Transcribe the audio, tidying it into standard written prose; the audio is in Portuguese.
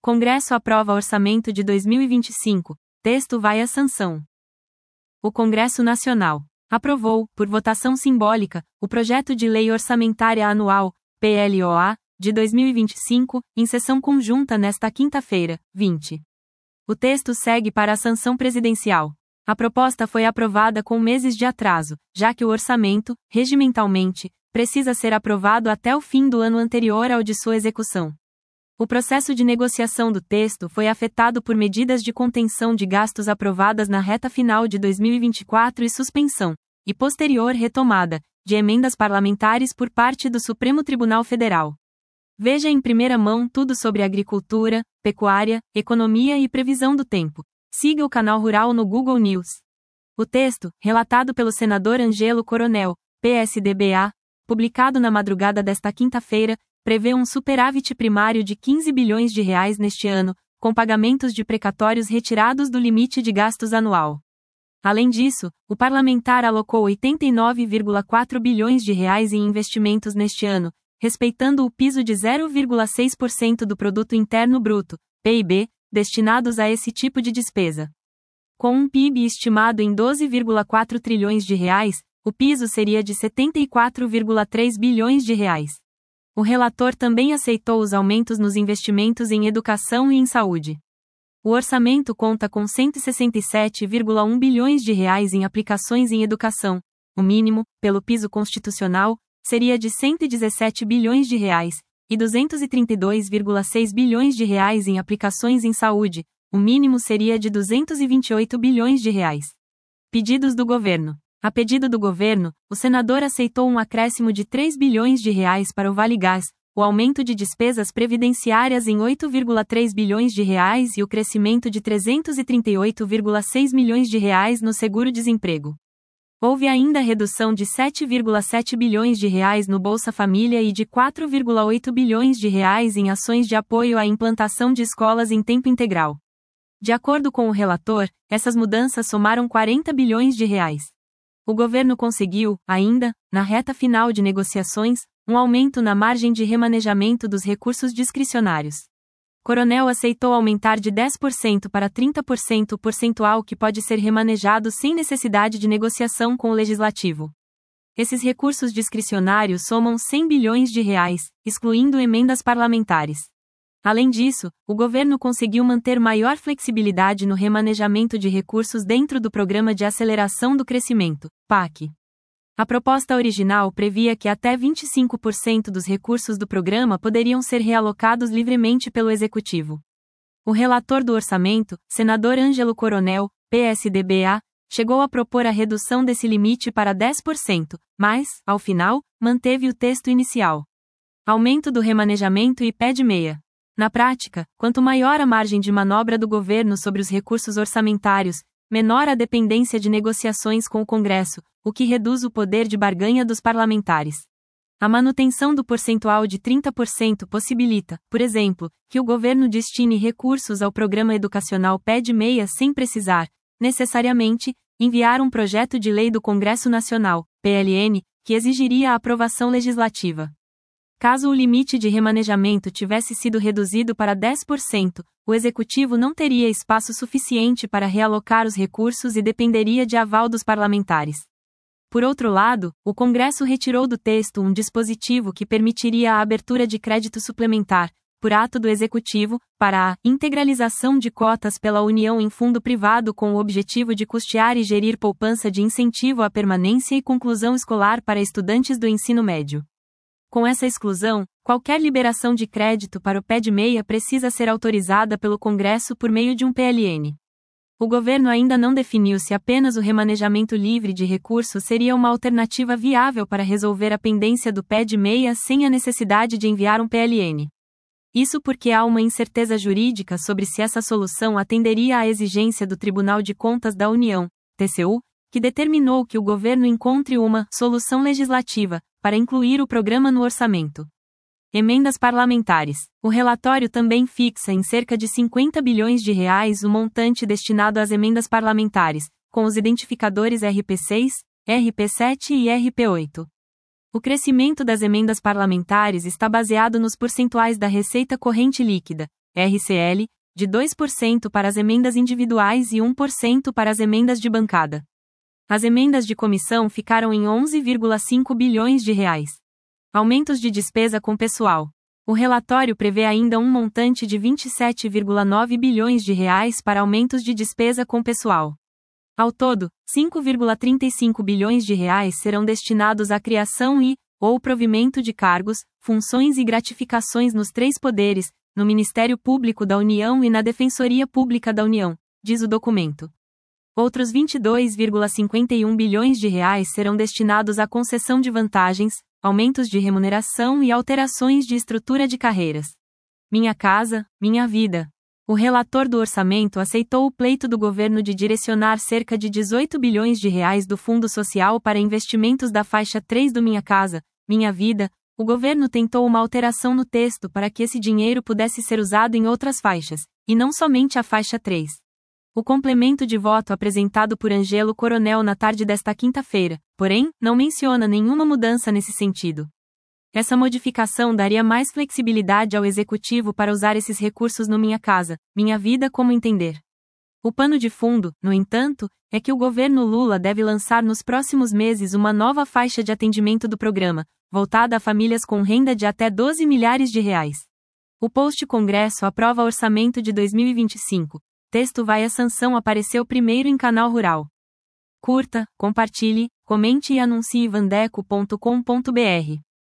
Congresso aprova orçamento de 2025. Texto vai à sanção. O Congresso Nacional aprovou, por votação simbólica, o Projeto de Lei Orçamentária Anual, PLOA, de 2025, em sessão conjunta nesta quinta-feira, 20. O texto segue para a sanção presidencial. A proposta foi aprovada com meses de atraso, já que o orçamento, regimentalmente, precisa ser aprovado até o fim do ano anterior ao de sua execução. O processo de negociação do texto foi afetado por medidas de contenção de gastos aprovadas na reta final de 2024 e suspensão, e posterior retomada, de emendas parlamentares por parte do Supremo Tribunal Federal. Veja em primeira mão tudo sobre agricultura, pecuária, economia e previsão do tempo. Siga o canal Rural no Google News. O texto, relatado pelo senador Ângelo Coronel, PSDBA, publicado na madrugada desta quinta-feira, prevê um superávit primário de 15 bilhões de reais neste ano, com pagamentos de precatórios retirados do limite de gastos anual. Além disso, o parlamentar alocou 89,4 bilhões de reais em investimentos neste ano, respeitando o piso de 0,6% do Produto Interno Bruto, PIB, destinados a esse tipo de despesa. Com um PIB estimado em 12,4 trilhões de reais, o piso seria de 74,3 bilhões de reais. O relator também aceitou os aumentos nos investimentos em educação e em saúde. O orçamento conta com 167,1 bilhões de reais em aplicações em educação. O mínimo, pelo piso constitucional, seria de 117 bilhões de reais, e 232,6 bilhões de reais em aplicações em saúde. O mínimo seria de 228 bilhões de reais. Pedidos do governo. A pedido do governo, o senador aceitou um acréscimo de 3 bilhões de reais para o Vale Gás, o aumento de despesas previdenciárias em 8,3 bilhões de reais e o crescimento de 338,6 milhões de reais no seguro-desemprego. Houve ainda redução de 7,7 bilhões de reais no Bolsa Família e de 4,8 bilhões de reais em ações de apoio à implantação de escolas em tempo integral. De acordo com o relator, essas mudanças somaram 40 bilhões de reais. O governo conseguiu, ainda, na reta final de negociações, um aumento na margem de remanejamento dos recursos discricionários. Coronel aceitou aumentar de 10% para 30% o percentual que pode ser remanejado sem necessidade de negociação com o Legislativo. Esses recursos discricionários somam 100 bilhões de reais, excluindo emendas parlamentares. Além disso, o governo conseguiu manter maior flexibilidade no remanejamento de recursos dentro do Programa de Aceleração do Crescimento, PAC. A proposta original previa que até 25% dos recursos do programa poderiam ser realocados livremente pelo Executivo. O relator do orçamento, senador Ângelo Coronel, PSDBA, chegou a propor a redução desse limite para 10%, mas, ao final, manteve o texto inicial. Aumento do remanejamento e pé de meia. Na prática, quanto maior a margem de manobra do governo sobre os recursos orçamentários, menor a dependência de negociações com o Congresso, o que reduz o poder de barganha dos parlamentares. A manutenção do percentual de 30% possibilita, por exemplo, que o governo destine recursos ao Programa Educacional Pé de Meia sem precisar, necessariamente, enviar um projeto de lei do Congresso Nacional, PLN, que exigiria a aprovação legislativa. Caso o limite de remanejamento tivesse sido reduzido para 10%, o Executivo não teria espaço suficiente para realocar os recursos e dependeria de aval dos parlamentares. Por outro lado, o Congresso retirou do texto um dispositivo que permitiria a abertura de crédito suplementar, por ato do Executivo, para a integralização de cotas pela União em fundo privado com o objetivo de custear e gerir poupança de incentivo à permanência e conclusão escolar para estudantes do ensino médio. Com essa exclusão, qualquer liberação de crédito para o pé de meia precisa ser autorizada pelo Congresso por meio de um PLN. O governo ainda não definiu se apenas o remanejamento livre de recursos seria uma alternativa viável para resolver a pendência do pé de meia sem a necessidade de enviar um PLN. Isso porque há uma incerteza jurídica sobre se essa solução atenderia à exigência do Tribunal de Contas da União, TCU, que determinou que o governo encontre uma solução legislativa para incluir o programa no orçamento. Emendas parlamentares. O relatório também fixa em cerca de 50 bilhões de reais o montante destinado às emendas parlamentares, com os identificadores RP6, RP7 e RP8. O crescimento das emendas parlamentares está baseado nos percentuais da receita corrente líquida, RCL, de 2% para as emendas individuais e 1% para as emendas de bancada. As emendas de comissão ficaram em 11,5 bilhões de reais. Aumentos de despesa com pessoal. O relatório prevê ainda um montante de 27,9 bilhões de reais para aumentos de despesa com pessoal. Ao todo, 5,35 bilhões de reais serão destinados à criação ou provimento de cargos, funções e gratificações nos três poderes, no Ministério Público da União e na Defensoria Pública da União, diz o documento. Outros 22,51 bilhões de reais serão destinados à concessão de vantagens, aumentos de remuneração e alterações de estrutura de carreiras. Minha Casa, Minha Vida. O relator do orçamento aceitou o pleito do governo de direcionar cerca de 18 bilhões de reais do Fundo Social para investimentos da faixa 3 do Minha Casa, Minha Vida. O governo tentou uma alteração no texto para que esse dinheiro pudesse ser usado em outras faixas, e não somente a faixa 3. O complemento de voto apresentado por Ângelo Coronel na tarde desta quinta-feira, porém, não menciona nenhuma mudança nesse sentido. Essa modificação daria mais flexibilidade ao Executivo para usar esses recursos no Minha Casa, Minha Vida como entender. O pano de fundo, no entanto, é que o governo Lula deve lançar nos próximos meses uma nova faixa de atendimento do programa, voltada a famílias com renda de até 12 milhares de reais. O post Congresso aprova orçamento de 2025. Texto vai à sanção apareceu primeiro em Canal Rural. Curta, compartilhe, comente e anuncie vandeco.com.br.